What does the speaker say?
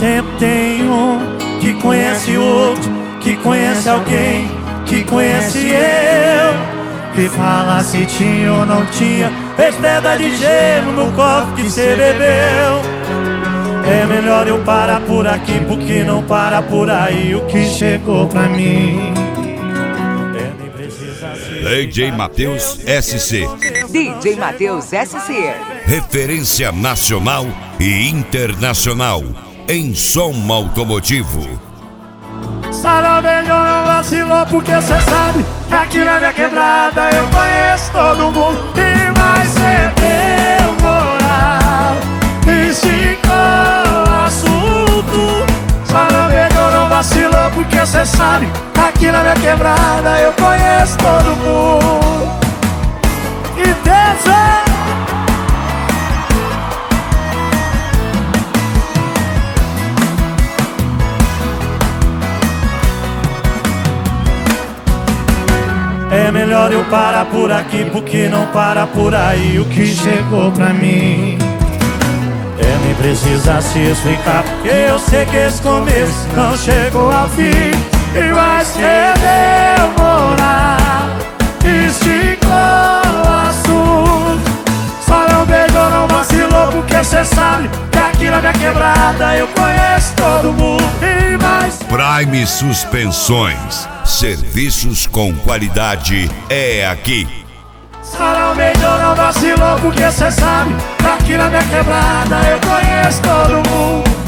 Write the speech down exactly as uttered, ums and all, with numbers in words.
sempre tem um que conhece outro, que conhece alguém, que conhece eu, que fala se tinha ou não tinha, fez pedra de gelo no copo que cê bebeu. É melhor eu parar por aqui, porque não para por aí o que chegou pra mim. É, nem precisa ser. D J Matheus S C. D J Matheus S C. Referência nacional e internacional em som automotivo. Sarau melhor não vacilou, porque cê sabe que aqui na minha quebrada eu conheço todo mundo. E mais cê deu moral, esticou o assunto. Sarau melhor não vacilou, porque cê sabe que aqui na minha quebrada eu conheço todo mundo. E dança! É melhor eu parar por aqui, porque não para por aí o que chegou pra mim. É, nem precisa se explicar, porque eu sei que esse começo não chegou ao fim. E vai ser demorar, esticou o assunto. Só não beijou, não vacilou, porque cê sabe que aqui na minha quebrada eu conheço todo mundo. E mais Prime Suspensões, serviços com qualidade é aqui. Sarau melhor não vacilou, porque cê sabe que aqui na minha quebrada eu conheço todo mundo.